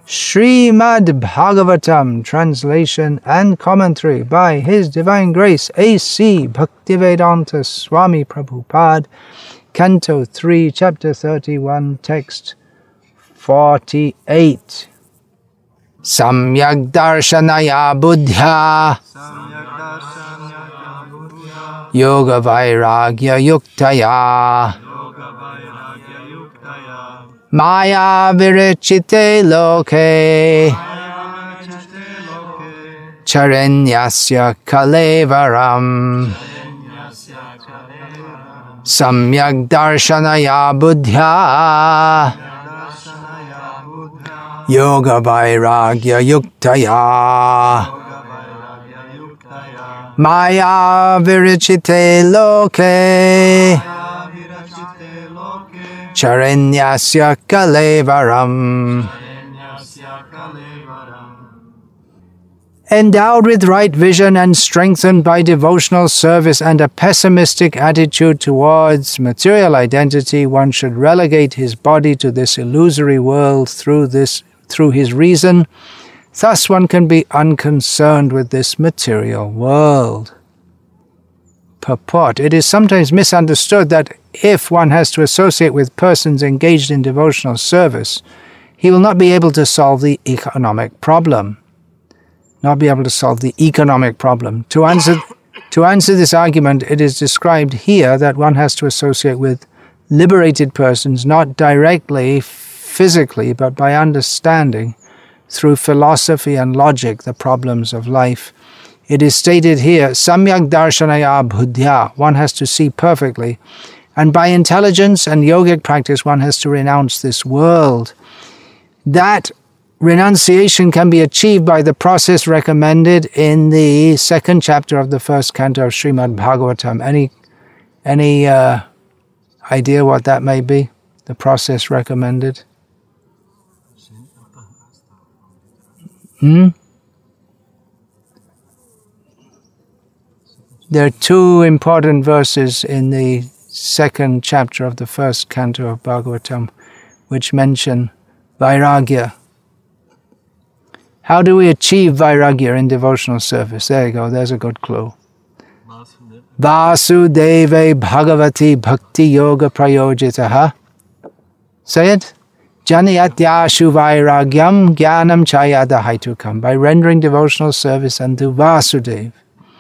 Srimad Bhagavatam, translation and commentary by His Divine Grace A.C. Bhaktivedanta Swami Prabhupada, Canto 3, Chapter 31, Text 48. Samyak darshanaya buddhya yoga vairagya yuktaya maya virichite loke charanyasya kalevaram samyak darshanaya buddhya yoga vairagya yuktaya maya virichite loke charanyasya kalevaram. Endowed with right vision and strengthened by devotional service and a pessimistic attitude towards material identity, one should relegate his body to this illusory world through his reason. Thus one can be unconcerned with this material world. Purport. It is sometimes misunderstood that if one has to associate with persons engaged in devotional service, he will not be able to solve the economic problem. To answer this argument, it is described here that one has to associate with liberated persons, not directly, physically, but by understanding, through philosophy and logic, the problems of life. It is stated here, Samyak darshanaya buddhya, one has to see perfectly, and by intelligence and yogic practice one has to renounce this world. That renunciation can be achieved by the process recommended in the second chapter of the first canto of Srimad Bhagavatam. Any idea what that may be? The process recommended? There are two important verses in the second chapter of the first canto of Bhagavatam which mention Vairagya. How do we achieve Vairagya in devotional service? There you go, there's a good clue. Vasudeve Bhagavati Bhakti Yoga Prayojitaha. Say it. Janayatyashu Vairagyam Jnanam Chayada Haitukam. By rendering devotional service unto Vasudeva.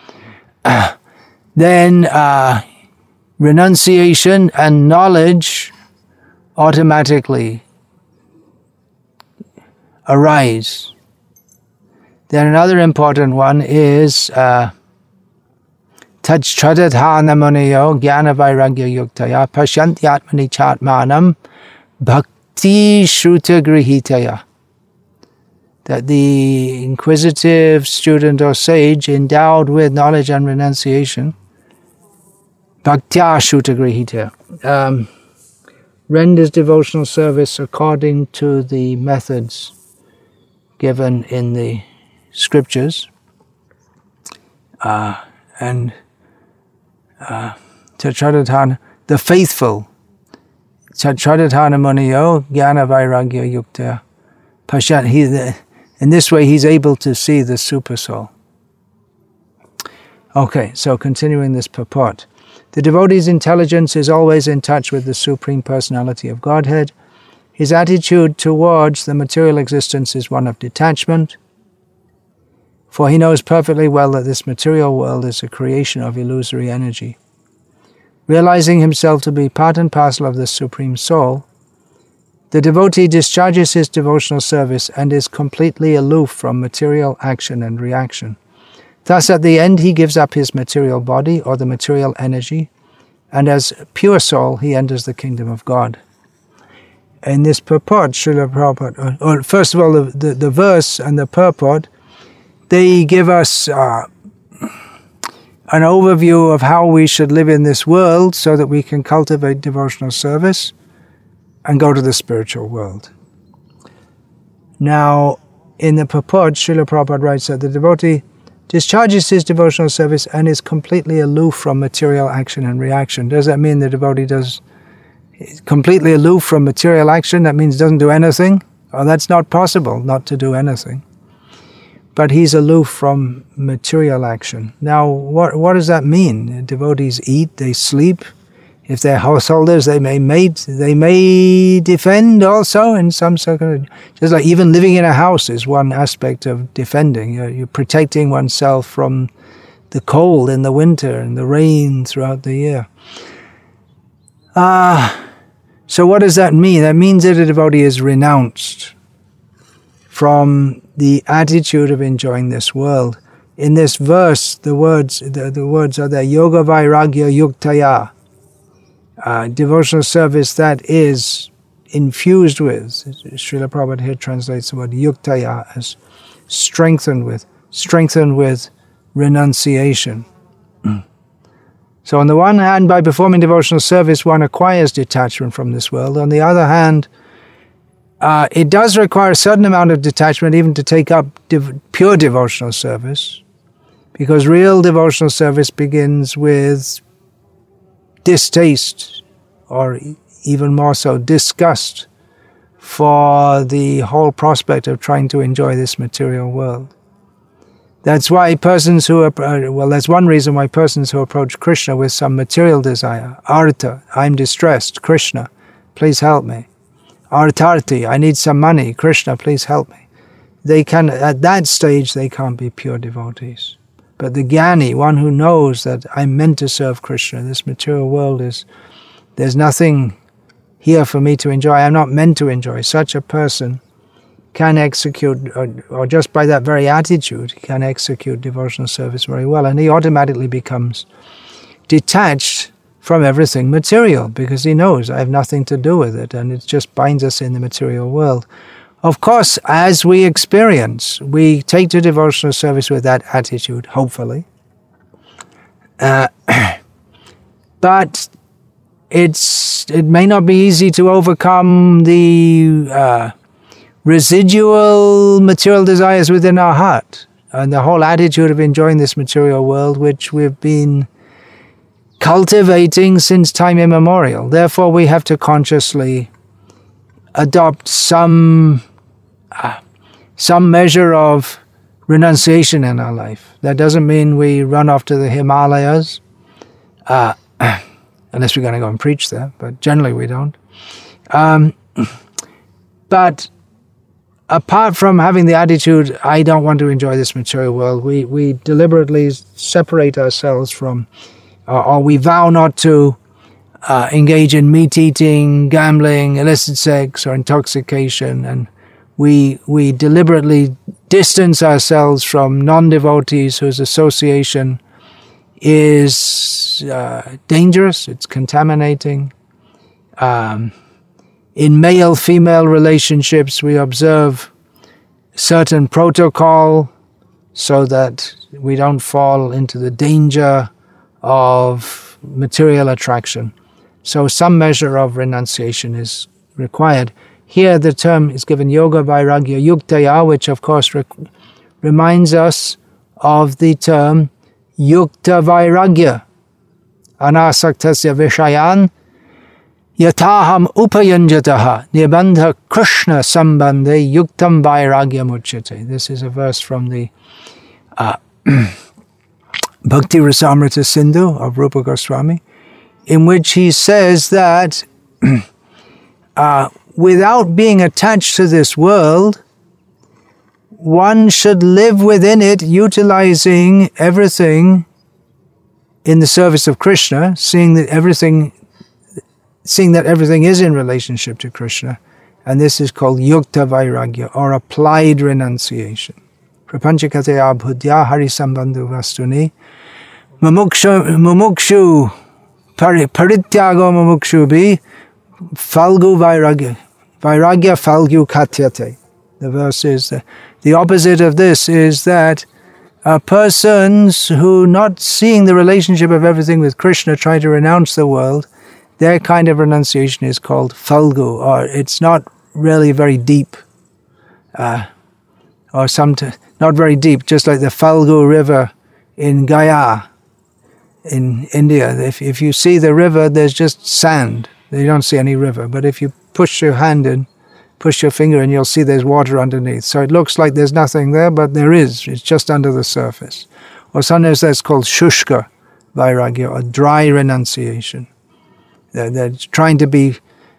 Then renunciation and knowledge automatically arise. Then another important one is Tajchadathana Muniyo Jnana Vairagya Yuktaya Pashantyatmani Chatmanam Bhakti Shruta Grihitaya. That the inquisitive student or sage endowed with knowledge and renunciation, Bhaktya Shruta Grihitaya, renders devotional service according to the methods given in the scriptures, and Tajchadathana, the faithful, Tajchadathana Muniyo Jnana Vairagya Yuktaya Pashan. In this way, he's able to see the super soul. Okay, so continuing this purport. The devotee's intelligence is always in touch with the Supreme Personality of Godhead. His attitude towards the material existence is one of detachment, for he knows perfectly well that this material world is a creation of illusory energy. Realizing himself to be part and parcel of the Supreme Soul, the devotee discharges his devotional service and is completely aloof from material action and reaction. Thus, at the end, he gives up his material body or the material energy, and as pure soul, he enters the kingdom of God. In this purport, Srila Prabhupada, or first of all, the verse and the purport, they give us an overview of how we should live in this world so that we can cultivate devotional service and go to the spiritual world. Now, in the purport, Srila Prabhupada writes that the devotee discharges his devotional service and is completely aloof from material action and reaction. Does that mean the devotee is completely aloof from material action? That means doesn't do anything? Oh, that's not possible, not to do anything. But he's aloof from material action. Now, what does that mean? Devotees eat, they sleep. If they're householders, they may mate, they may defend also in some circumstances. Just like even living in a house is one aspect of defending. You're protecting oneself from the cold in the winter and the rain throughout the year. So what does that mean? That means that a devotee is renounced from the attitude of enjoying this world. In this verse, the words are there, yoga vairagya yuktaya. Devotional service that is infused with, Srila Prabhupada here translates the word yuktaya as strengthened with renunciation. So on the one hand, by performing devotional service, one acquires detachment from this world. On the other hand, it does require a certain amount of detachment even to take up pure devotional service, because real devotional service begins with distaste, or even more so, disgust for the whole prospect of trying to enjoy this material world. That's why persons who that's one reason why persons who approach Krishna with some material desire, artha, I'm distressed, Krishna, please help me. Artharthi, I need some money, Krishna, please help me. They can, at that stage, they can't be pure devotees. But the jnani, one who knows that I'm meant to serve Krishna, this material world there's nothing here for me to enjoy, I'm not meant to enjoy. Such a person can execute, or just by that very attitude, can execute devotional service very well. And he automatically becomes detached from everything material, because he knows I have nothing to do with it, and it just binds us in the material world. Of course, as we experience, we take to devotional service with that attitude, hopefully. But it may not be easy to overcome the residual material desires within our heart, and the whole attitude of enjoying this material world, which we've been cultivating since time immemorial. Therefore, we have to consciously adopt some measure of renunciation in our life. That doesn't mean we run off to the Himalayas, unless we're going to go and preach there, but generally we don't. But apart from having the attitude, I don't want to enjoy this material world, we deliberately separate ourselves from, or we vow not to engage in meat eating, gambling, illicit sex, or intoxication, and we deliberately distance ourselves from non-devotees whose association is dangerous, it's contaminating. In male-female relationships, we observe certain protocol so that we don't fall into the danger of material attraction. So some measure of renunciation is required. Here the term is given yoga vairagya yuktaya, which of course reminds us of the term yukta vairagya. Anasaktasya vishayan yataham upayanjataha nibandha krishna sambandhe yuktam vairagya muchyate. This is a verse from the Bhakti Rasamrita Sindhu of Rupa Goswami, in which he says that without being attached to this world, one should live within it, utilizing everything in the service of Krishna, seeing that everything is in relationship to Krishna. And this is called yukta vairagya, or applied renunciation. Prapanchakate abhudya harisambandhu vastuni mumukshu parityago mumukshu bhi falgu vairagya falgu katyate. The verse is, the opposite of this is that persons who, not seeing the relationship of everything with Krishna, try to renounce the world, their kind of renunciation is called falgu, or it's not really very deep, not very deep, just like the Falgu River in Gaya, in India. If you see the river, there's just sand. You don't see any river. But if you push your hand in push your finger and you'll see there's water underneath. So it looks like there's nothing there, but there is. It's just under the surface. Or sometimes that's called shushka vairagya, or dry renunciation. They're trying to be,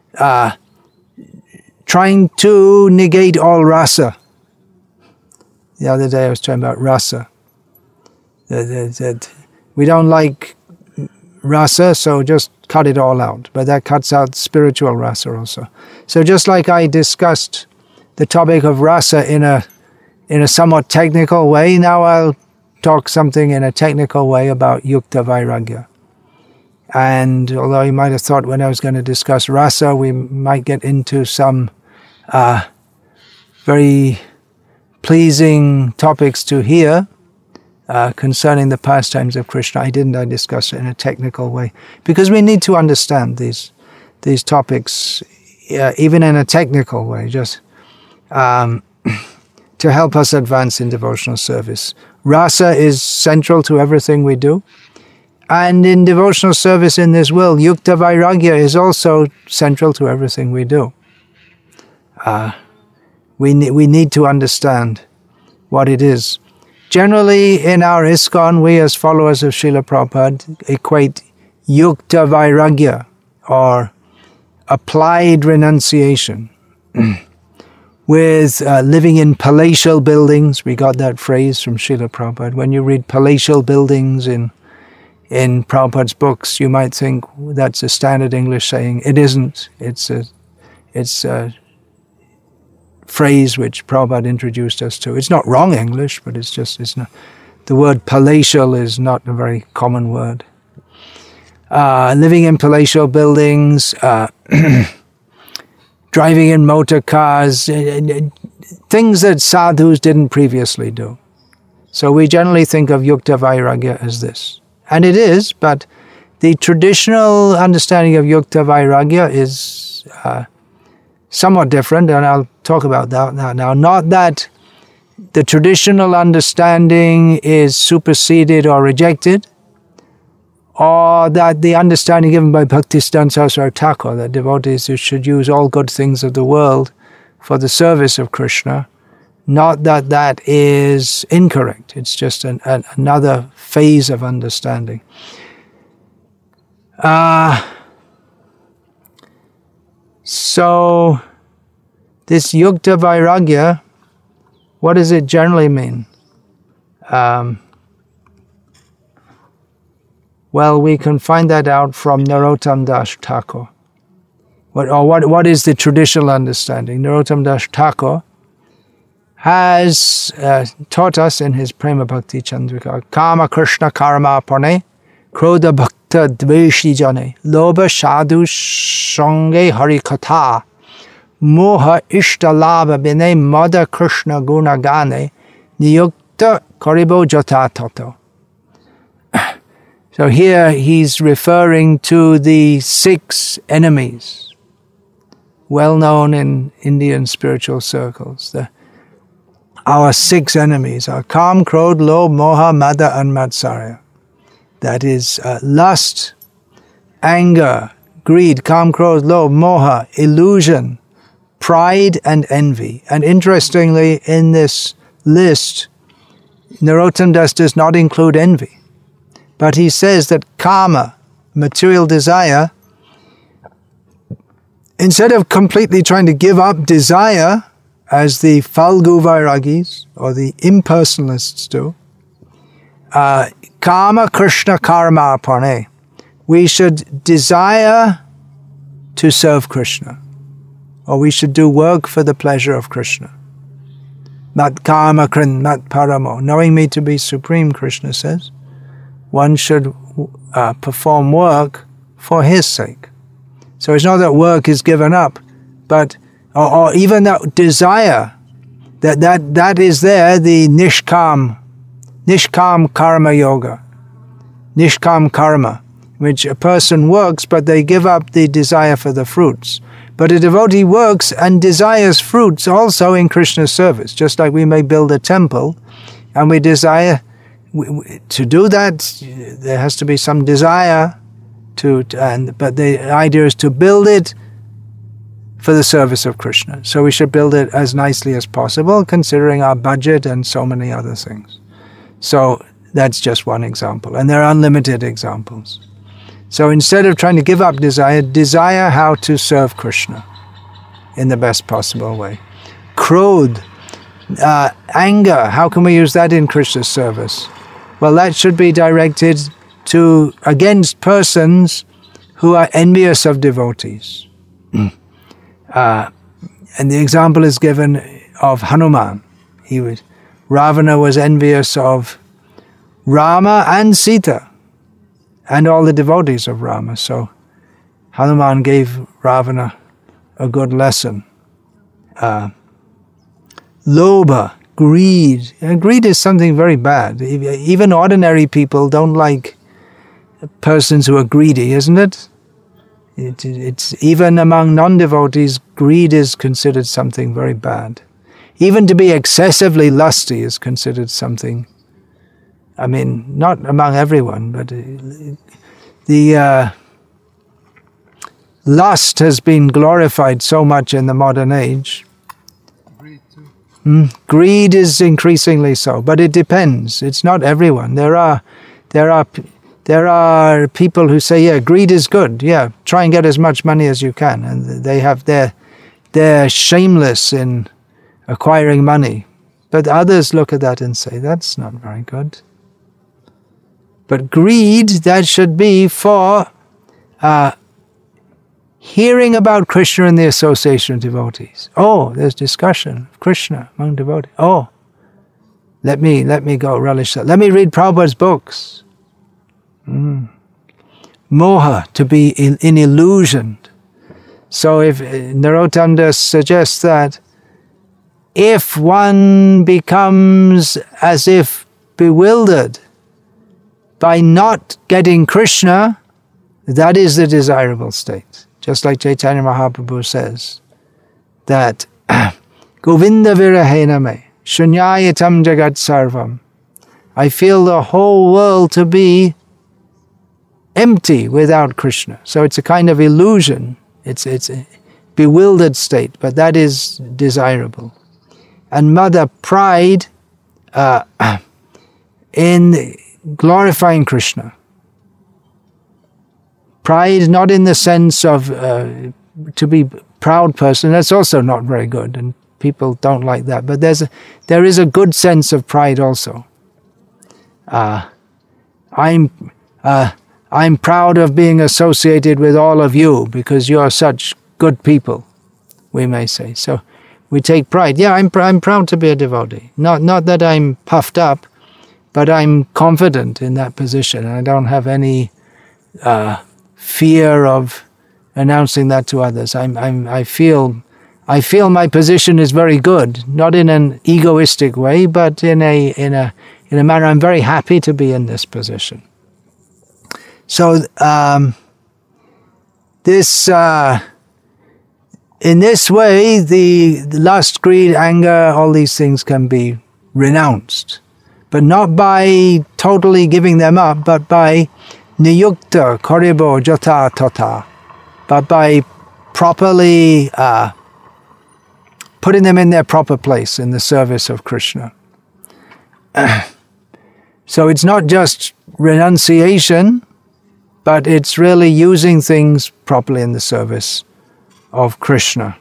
trying to negate all rasa. The other day I was talking about rasa. That we don't like rasa, so just cut it all out. But that cuts out spiritual rasa also. So just like I discussed the topic of rasa in a somewhat technical way, now I'll talk something in a technical way about yukta vairagya. And although you might have thought when I was going to discuss rasa, we might get into some very pleasing topics to hear concerning the pastimes of Krishna, I discuss it in a technical way. Because we need to understand these topics, even in a technical way, just to help us advance in devotional service. Rasa is central to everything we do. And in devotional service in this world, yukta vairagya is also central to everything we do. We need to understand what it is. Generally, in our ISKCON, we as followers of Srila Prabhupada equate yukta vairagya, or applied renunciation, with living in palatial buildings. We got that phrase from Srila Prabhupada. When you read palatial buildings in Prabhupada's books, you might think that's a standard English saying. It isn't. It's a phrase which Prabhupada introduced us to. It's not wrong English, but it's not. The word palatial is not a very common word. Living in palatial buildings, driving in motor cars, things that sadhus didn't previously do. So we generally think of yukta vairagya as this. And it is, but the traditional understanding of yukta vairagya is somewhat different, and I'll talk about that now. Not that the traditional understanding is superseded or rejected, or that the understanding given by Bhaktisiddhanta Saraswati Thakur, that devotees should use all good things of the world for the service of Krishna, not that that is incorrect. It's just another phase of understanding. So, this yukta vairagya, what does it generally mean? Well, we can find that out from Narottam Das Thakur. What is the traditional understanding? Narottam Das Thakur has taught us in his Prema Bhakti Chandrika, Kama Krishna Karma Parne, Krodha Bhakta Dveshi Jane, Lobha Sadhu Sange Hari Katha, Moha Ishta Labha Bine Mada Krishna Guna Gane, Niyukta Karibo Jata Tato. So here he's referring to the 6 enemies, well known in Indian spiritual circles. Our 6 enemies are Kam, Krodh, Lobh, Moha, Mada, and Matsarya. That is lust, anger, greed, Kam, Krodh, Lobh, Moha, illusion, pride, and envy. And interestingly, in this list, Narottam Das does not include envy. But he says that kama, material desire, instead of completely trying to give up desire, as the Falgu Vairagis or the impersonalists do, Kama Krishna Karma Parne, we should desire to serve Krishna, or we should do work for the pleasure of Krishna. Mat Kama Krin Mat Paramo, knowing me to be supreme, Krishna says, one should perform work for his sake. So it's not that work is given up, but or even that desire, that is there, the nishkam karma yoga, nishkam karma, which a person works, but they give up the desire for the fruits. But a devotee works and desires fruits also in Krishna's service, just like we may build a temple, and we desire to do that. There has to be some desire but the idea is to build it for the service of Krishna. So we should build it as nicely as possible, considering our budget and so many other things. So that's just one example. And there are unlimited examples. So instead of trying to give up desire, desire how to serve Krishna in the best possible way. Krodh, anger, how can we use that in Krishna's service? Well, that should be directed against persons who are envious of devotees. And the example is given of Hanuman. Ravana was envious of Rama and Sita and all the devotees of Rama. So Hanuman gave Ravana a good lesson. Lobha, greed. And greed is something very bad. Even ordinary people don't like persons who are greedy, isn't it? It's even among non-devotees, greed is considered something very bad. Even to be excessively lusty is considered something, I mean, not among everyone, but the lust has been glorified so much in the modern age. Greed too. Greed is increasingly so, but it depends. It's not everyone. There are people who say, yeah, greed is good. Yeah, try and get as much money as you can. And they're shameless in acquiring money. But others look at that and say, that's not very good. But greed, that should be for hearing about Krishna and the association of devotees. Oh, there's discussion of Krishna among devotees. Oh, let me go relish that. Let me read Prabhupada's books. Moha, to be in illusion. So if Narottam Das suggests that if one becomes as if bewildered by not getting Krishna, that is the desirable state. Just like Chaitanya Mahaprabhu says that Govinda virahena me shunyayatam jagat sarvam. I feel the whole world to be empty without Krishna. So it's a kind of illusion. It's a bewildered state, but that is desirable. And mother, pride in glorifying Krishna. Pride not in the sense of to be proud person. That's also not very good, and people don't like that. But there is a good sense of pride also. I'm proud of being associated with all of you because you are such good people, we may say. So we take pride. Yeah, I'm proud to be a devotee. Not that I'm puffed up, but I'm confident in that position. I don't have any fear of announcing that to others. I feel my position is very good, not in an egoistic way, but in a manner I'm very happy to be in this position. So in this way, the lust, greed, anger, all these things can be renounced, but not by totally giving them up, but by niyukta koribo jata tata, but by properly putting them in their proper place in the service of Krishna. So it's not just renunciation, but it's really using things properly in the service of Krishna.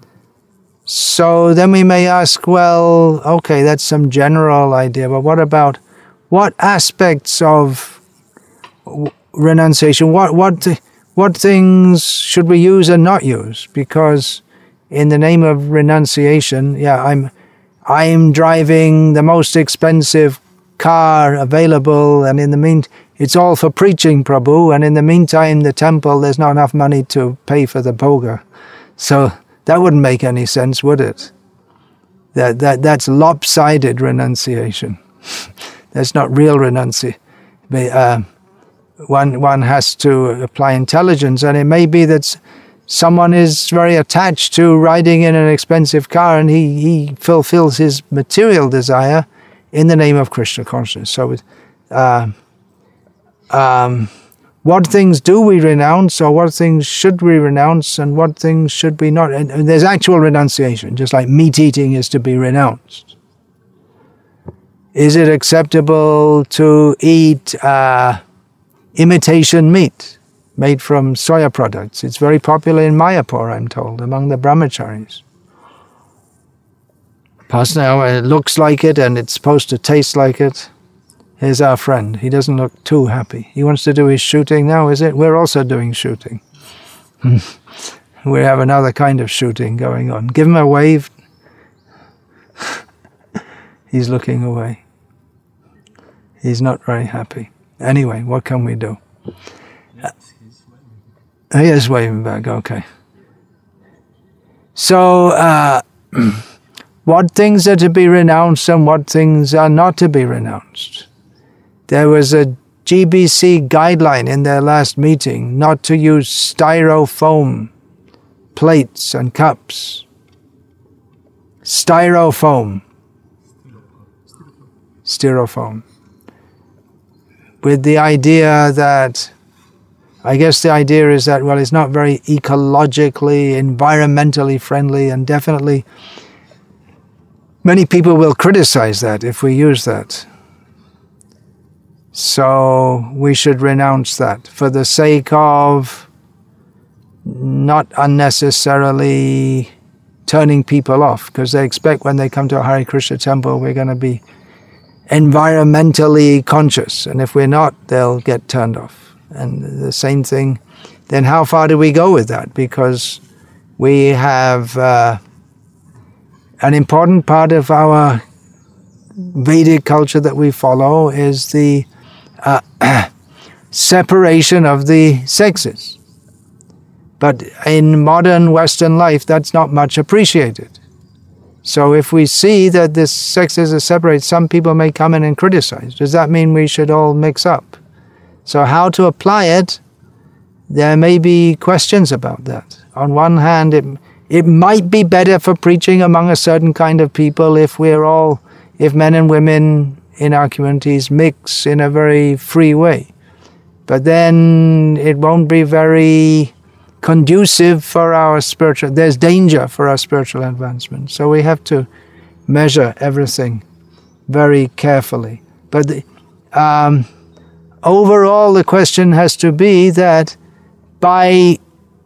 So then we may ask, well, okay, that's some general idea, but what aspects of renunciation, what things should we use and not use? Because in the name of renunciation, yeah, I'm driving the most expensive car available, and in the meantime, it's all for preaching, Prabhu, and in the meantime, the temple, there's not enough money to pay for the bhoga. So that wouldn't make any sense, would it? That's lopsided renunciation. That's not real renunciation. One has to apply intelligence, and it may be that someone is very attached to riding in an expensive car, and he fulfills his material desire in the name of Krishna consciousness. So what things do we renounce, or what things should we renounce, and what things should we not. And there's actual renunciation, just like meat eating is to be renounced. Is it acceptable to eat imitation meat made from soya products? It's very popular in Mayapur, I'm told, among the brahmacharis. Personally, it looks like it and it's supposed to taste like it. Here's our friend. He doesn't look too happy. He wants to do his shooting now, is it? We're also doing shooting. We have another kind of shooting going on. Give him a wave. He's looking away. He's not very happy. Anyway, what can we do? He is waving back, okay. So, what things are to be renounced and what things are not to be renounced? There was a GBC guideline in their last meeting not to use styrofoam plates and cups. Styrofoam. With the idea that, I guess the idea is that, well, it's not very ecologically, environmentally friendly, and definitely many people will criticize that if we use that. So we should renounce that for the sake of not unnecessarily turning people off, because they expect when they come to a Hare Krishna temple we're going to be environmentally conscious, and if we're not, they'll get turned off. And the same thing, then how far do we go with that? Because we have an important part of our Vedic culture that we follow is the separation of the sexes. But in modern Western life, that's not much appreciated. So if we see that the sexes are separated, some people may come in and criticize. Does that mean we should all mix up? So how to apply it, there may be questions about that. On one hand, it might be better for preaching among a certain kind of people if men and women in our communities mix in a very free way. But then it won't be very conducive for our spiritual, there's danger for our spiritual advancement. So we have to measure everything very carefully. But overall, the question has to be that by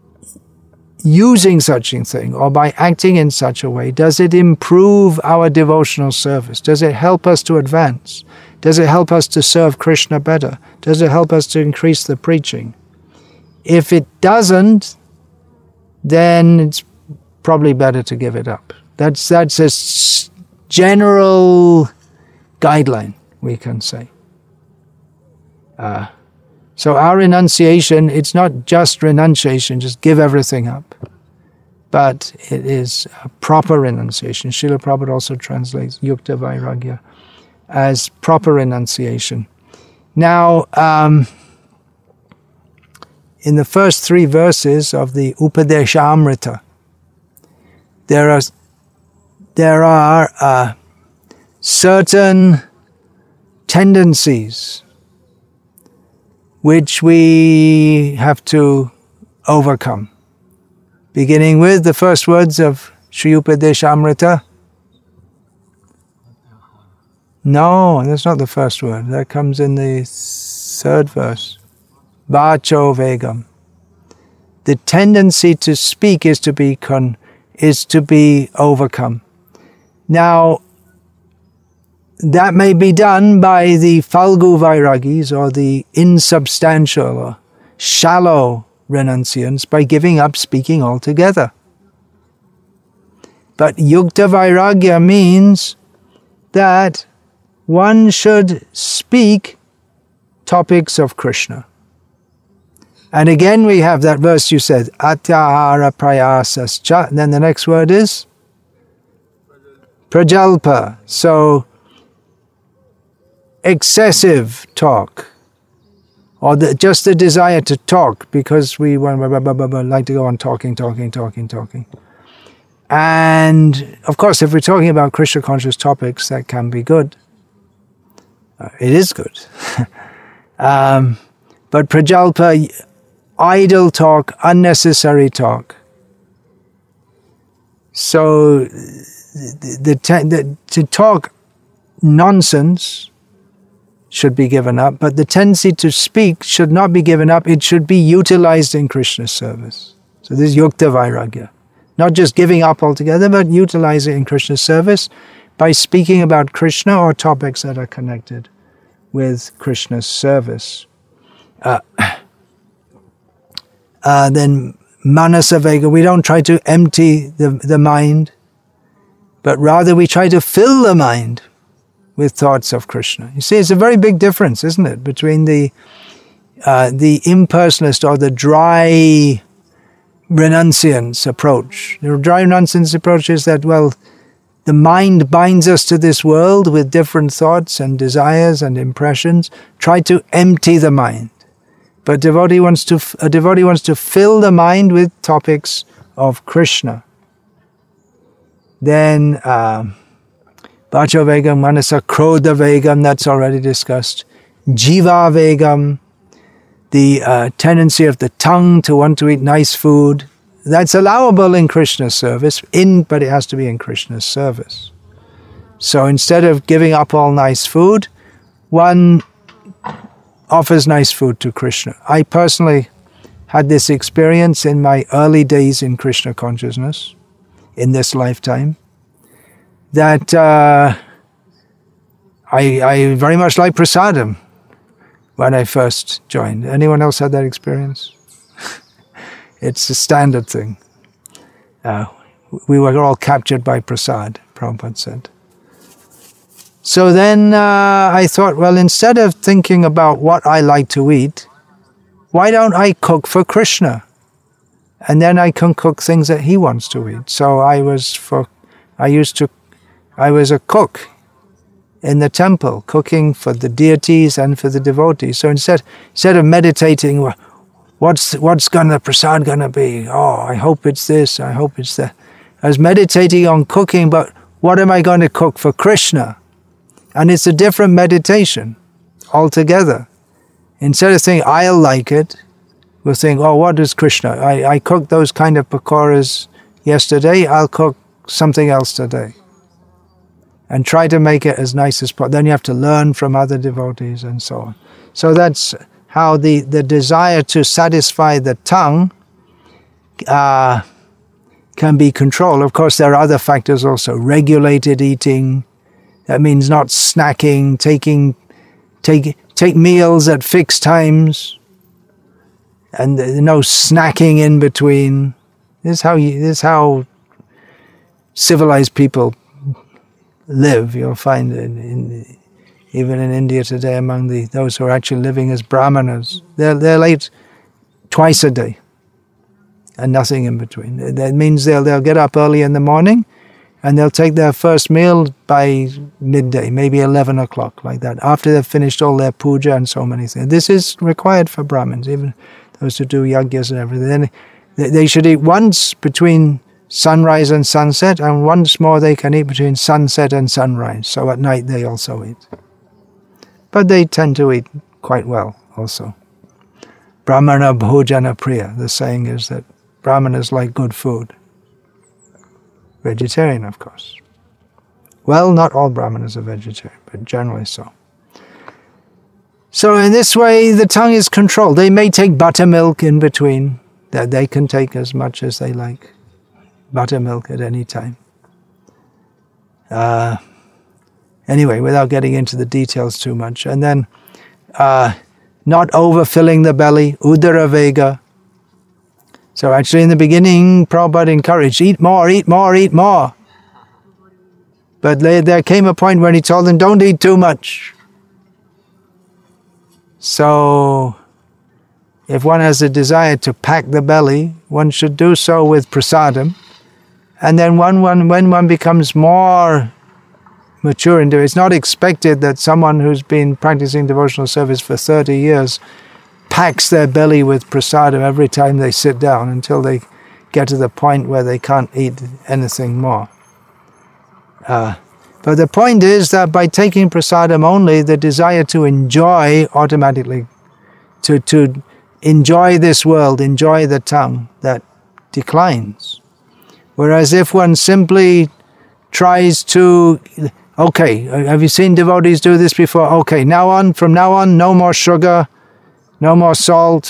using such a thing or by acting in such a way, does it improve our devotional service? Does it help us to advance? Does it help us to serve Krishna better? Does it help us to increase the preaching? If it doesn't, then it's probably better to give it up. That's a general guideline, we can say. So our renunciation, it's not just renunciation, just give everything up. But it is a proper renunciation. Srila Prabhupada also translates Yukta Vairagya as proper renunciation. Now, in the first 3 verses of the Upadeshamrita, there are certain tendencies which we have to overcome. Beginning with the first words of Sri Upadeshamrita. No, that's not the first word. That comes in the 3rd verse. Vacho vegam. The tendency to speak is to be overcome. Now, that may be done by the Falgu Vairagis, or the insubstantial or shallow renunciants, by giving up speaking altogether. But Yukta Vairagya means that one should speak topics of Krishna. And again we have that verse you said, Atyahara prayasascha, and then the next word is prajalpa. So excessive talk, or just the desire to talk because we like to go on talking. And of course, if we're talking about Krishna conscious topics, that can be good. It is good. But prajalpa, idle talk, unnecessary talk. So to talk nonsense should be given up, but the tendency to speak should not be given up. It should be utilized in Krishna's service. So this is yukta vairagya. Not just giving up altogether, but utilizing it in Krishna's service by speaking about Krishna or topics that are connected with Krishna's service. Then manasavega, we don't try to empty the mind, but rather we try to fill the mind with thoughts of Krishna. You see, it's a very big difference, isn't it, between the impersonalist or the dry renunciance approach. The dry renunciance approach is that, well, the mind binds us to this world with different thoughts and desires and impressions. Try to empty the mind. But a devotee wants to fill the mind with topics of Krishna. Then Vacha Vegam, Manasa Krodha Vegam, that's already discussed. Jiva Vegam, the tendency of the tongue to want to eat nice food. That's allowable in Krishna's service, but it has to be in Krishna's service. So instead of giving up all nice food, one offers nice food to Krishna. I personally had this experience in my early days in Krishna consciousness, in this lifetime, that I very much like prasadam when I first joined. Anyone else had that experience? It's a standard thing. We were all captured by prasad, Prabhupada said. So then I thought, well, instead of thinking about what I like to eat, why don't I cook for Krishna? And then I can cook things that he wants to eat. So I was a cook in the temple, cooking for the deities and for the devotees. So instead of meditating, what's the prasad gonna be? Oh, I hope it's this, I hope it's that. I was meditating on cooking, but what am I going to cook for Krishna? And it's a different meditation altogether. Instead of saying, I'll like it, we'll think, oh, what is Krishna? I cooked those kind of pakoras yesterday, I'll cook something else today. And try to make it as nice as possible. Then you have to learn from other devotees and so on. So that's how the desire to satisfy the tongue can be controlled. Of course, there are other factors also. Regulated eating, that means not snacking, take meals at fixed times, and no snacking in between. This is how civilized people live. You'll find even in India today, among those who are actually living as brahmanas, they'll eat twice a day and nothing in between. That means they'll get up early in the morning and they'll take their first meal by midday, maybe 11 o'clock, like that, after they've finished all their puja and so many things. This is required for Brahmins, even those who do yagyas and everything. Then they should eat once between sunrise and sunset, and once more they can eat between sunset and sunrise. So at night they also eat. But they tend to eat quite well also. Brahmana bhojana priya. The saying is that Brahmanas like good food. Vegetarian, of course. Well, not all Brahmanas are vegetarian, but generally so. So in this way, the tongue is controlled. They may take buttermilk in between. That they can take as much as they like. Buttermilk at any time. Anyway, without getting into the details too much. And then not overfilling the belly, udara vega. So actually in the beginning, Prabhupada encouraged, eat more, eat more, eat more. But there came a point when he told them, don't eat too much. So if one has a desire to pack the belly, one should do so with prasadam. And then when one becomes more mature into it, it's not expected that someone who's been practicing devotional service for 30 years packs their belly with prasadam every time they sit down until they get to the point where they can't eat anything more. But the point is that by taking prasadam only, the desire to enjoy automatically to enjoy this world, enjoy the tongue, that declines. Whereas if one simply tries to, okay, have you seen devotees do this before? Okay, from now on, no more sugar, no more salt,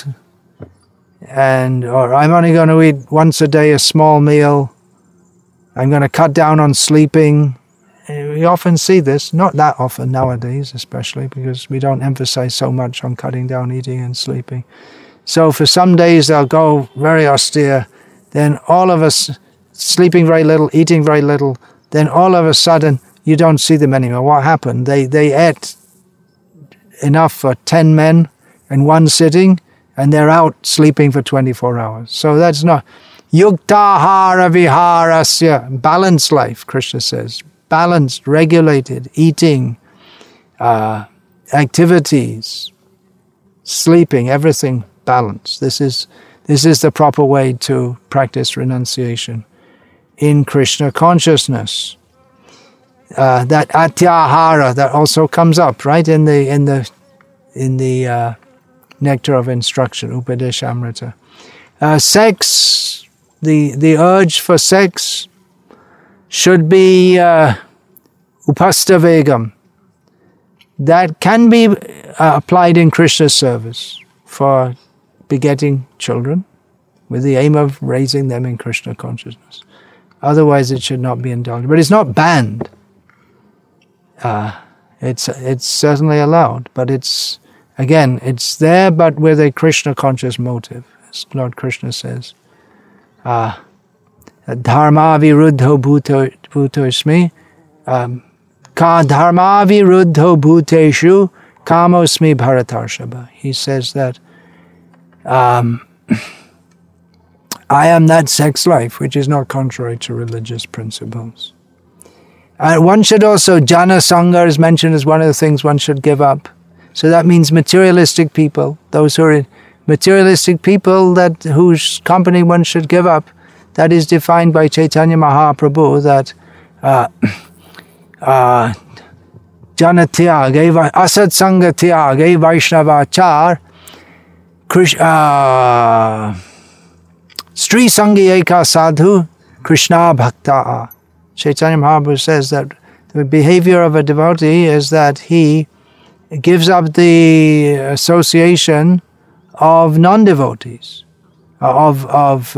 or I'm only going to eat once a day a small meal. I'm going to cut down on sleeping. We often see this, not that often nowadays, especially because we don't emphasize so much on cutting down eating and sleeping. So for some days they'll go very austere, then all of us sleeping very little, eating very little, then all of a sudden you don't see them anymore. What happened? They ate enough for 10 men in one sitting, and they're out sleeping for 24 hours. So that's not yuktahara viharasya, balanced life, Krishna says. Balanced, regulated, eating, activities, sleeping, everything balanced. This is the proper way to practice renunciation in Krishna consciousness. That atyahara that also comes up right in the nectar of instruction, Upadeshamrita. Sex, the urge for sex should be upastavegam. That can be applied in Krishna's service for begetting children with the aim of raising them in Krishna consciousness. Otherwise it should not be indulged. But it's not banned. It's certainly allowed, but it's there but with a Krishna conscious motive, as Lord Krishna says. Dharma viruddho bhutosmi, ka dharma viruddho bhuteshu kamosmi bharatarshava. He says that I am that sex life which is not contrary to religious principles. One should also, jana sangha is mentioned as one of the things one should give up. So that means materialistic people, those who are materialistic people whose company one should give up. That is defined by Chaitanya Mahaprabhu that jana tyage, asat sangha tyage, vaishnavachar, Sri Sangi Eka Sadhu Krishna Bhakta. Chaitanya Mahaprabhu says that the behavior of a devotee is that he gives up the association of non-devotees, of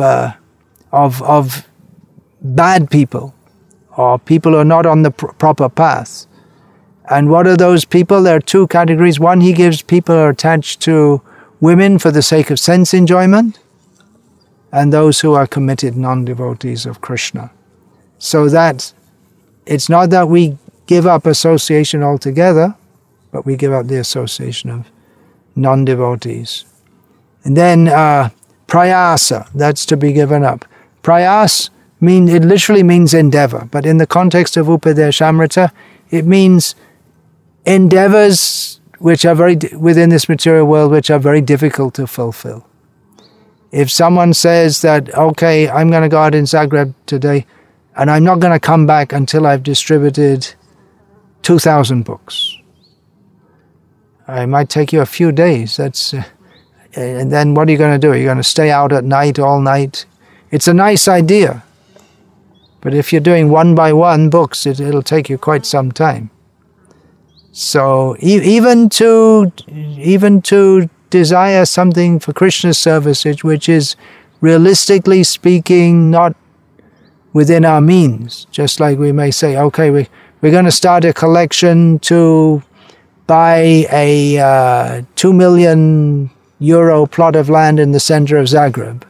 bad people, or people who are not on the proper path. And what are those people? There are two categories. One, he gives people who are attached to women for the sake of sense enjoyment, and those who are committed non-devotees of Krishna. So that it's not that we give up association altogether, but we give up the association of non-devotees. And then prayasa, that's to be given up. Prayas it literally means endeavor, but in the context of Upadeshamrita, it means endeavors which are within this material world, which are very difficult to fulfill. If someone says that, okay, I'm going to go out in Zagreb today, and I'm not going to come back until I've distributed 2,000 books. It might take you a few days. And then what are you going to do? Are you going to stay out at night, all night? It's a nice idea. But if you're doing one by one books, it'll take you quite some time. So even to desire something for Krishna's service, which is realistically speaking not within our means, just like we may say, okay, we're going to start a collection to buy a 2 million euro plot of land in the center of Zagreb.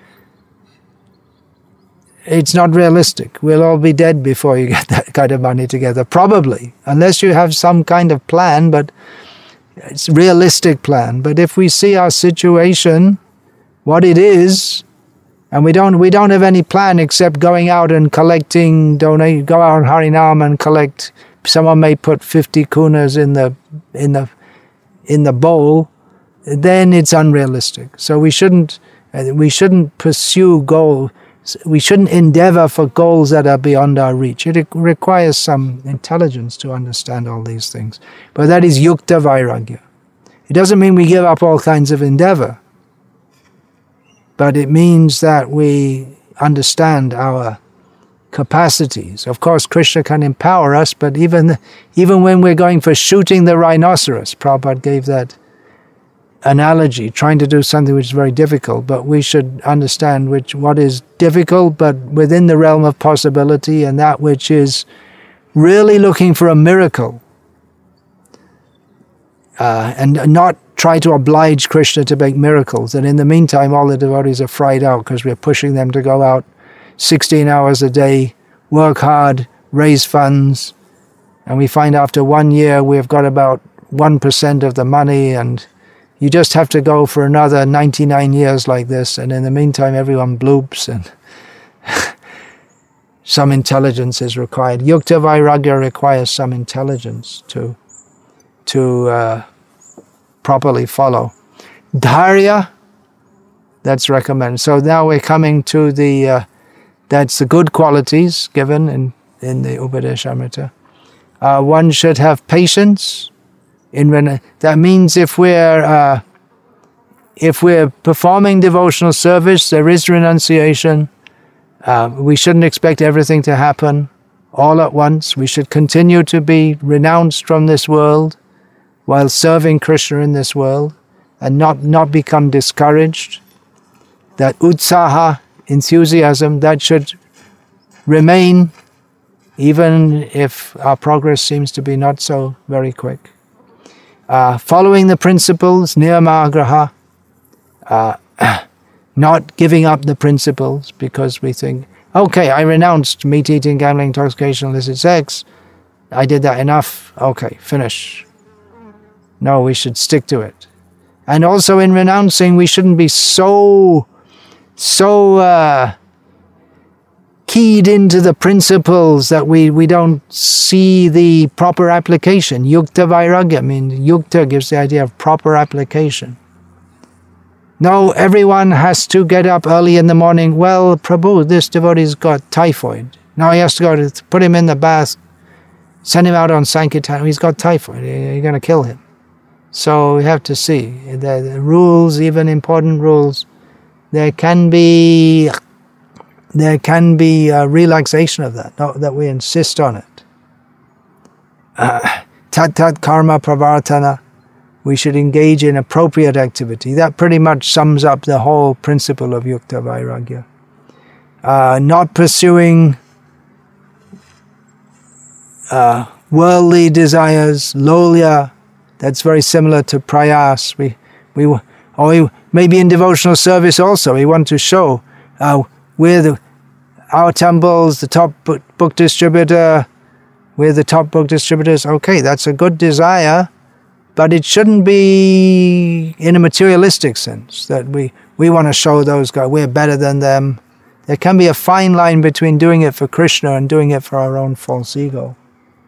It's not realistic. We'll all be dead before you get that kind of money together, probably, unless you have some kind of plan, but it's a realistic plan. But if we see our situation, what it is, and we don't have any plan except going out and collecting, go out on Harinam and collect. Someone may put 50 kunas in the bowl, then it's unrealistic. So we shouldn't pursue goals. We shouldn't endeavor for goals that are beyond our reach. It requires some intelligence to understand all these things. But that is yukta vairagya. It doesn't mean we give up all kinds of endeavor, but it means that we understand our capacities. Of course, Krishna can empower us, but even when we're going for shooting the rhinoceros, Prabhupada gave that analogy, trying to do something which is very difficult, but we should understand what is difficult, but within the realm of possibility, and that which is really looking for a miracle, and not try to oblige Krishna to make miracles. And in the meantime, all the devotees are fried out because we're pushing them to go out 16 hours a day, work hard, raise funds, and we find after 1 year we've got about 1% of the money, and you just have to go for another 99 years like this, and in the meantime everyone bloops, and some intelligence is required. Yukta Vairagya requires some intelligence to properly follow. Dharya, that's recommended. So now we're coming to that's the good qualities given in the Upadeshamrita. One should have patience. That means if we're performing devotional service, there is renunciation. We shouldn't expect everything to happen all at once. We should continue to be renounced from this world while serving Krishna in this world, and not become discouraged. That utsaha, enthusiasm, that should remain even if our progress seems to be not so very quick. Following the principles, niyamagraha, not giving up the principles because we think, okay, I renounced meat eating, gambling, intoxication, illicit sex, I did that enough, okay, finish. No, we should stick to it. And also in renouncing, we shouldn't be so keyed into the principles that we don't see the proper application. Yukta Vairagya, yukta gives the idea of proper application. No, everyone has to get up early in the morning. Well, Prabhu, this devotee's got typhoid. Now he has to go to put him in the bath, send him out on Sankirtan. He's got typhoid. You're going to kill him. So we have to see the rules, even important rules. There can be a relaxation of that, not that we insist on it. Tat karma pravartana. We should engage in appropriate activity. That pretty much sums up the whole principle of Yukta Vairagya. Not pursuing worldly desires, lolya. That's very similar to prayas. Or maybe in devotional service also, we want to show our temple's the top book distributor, we're the top book distributors. Okay, that's a good desire, but it shouldn't be in a materialistic sense, that we want to show those guys we're better than them. There can be a fine line between doing it for Krishna and doing it for our own false ego.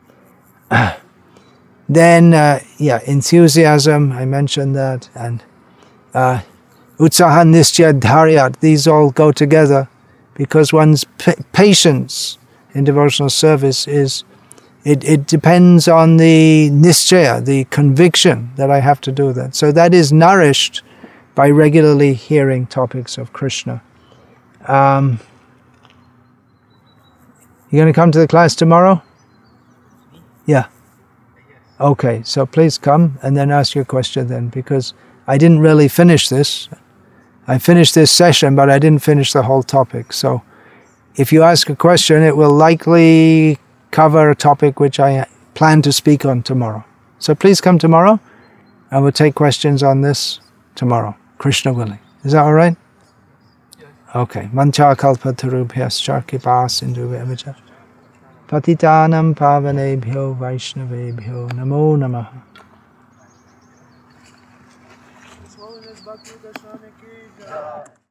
Then, enthusiasm, I mentioned that, and utsaha, nischaya, dharyat, these all go together, because one's patience in devotional service it depends on the nischaya, the conviction that I have to do that. So that is nourished by regularly hearing topics of Krishna. You going to come to the class tomorrow? Yeah. Okay, so please come and then ask your question then, because I didn't really finish this. I finished this session, but I didn't finish the whole topic. So if you ask a question, it will likely cover a topic which I plan to speak on tomorrow. So please come tomorrow, and we'll take questions on this tomorrow, Krishna willing. Is that all right? Yes. Okay. Mancha kalpatarubhyascha kripa sindhubhya patitanam pavanebhyo vaishnavebhyo namo namaha.